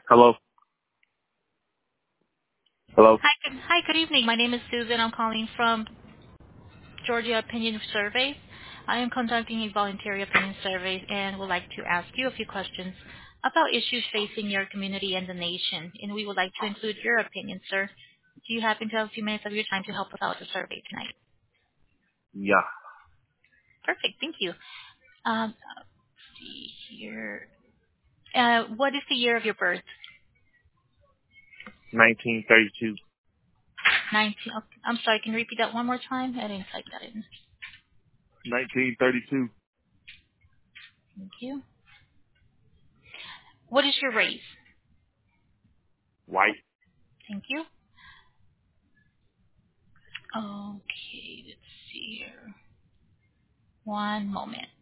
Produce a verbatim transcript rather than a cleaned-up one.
Hello? Hello? Hi, good, hi, good evening. My name is Susan. I'm calling from Georgia Opinion Survey. I am conducting a voluntary opinion survey and would like to ask you a few questions about issues facing your community and the nation. And we would like to include your opinion, sir. Do you happen to have a few minutes of your time to help us out with the survey tonight? Yeah. Perfect. Thank you. Um, let's see here. Uh, what is the year of your birth? nineteen thirty-two. nineteen. Oh, I'm sorry. Can you repeat that one more time? I didn't type that in. nineteen thirty-two. Thank you. What is your race? White. Thank you. Okay, let's see here. One moment.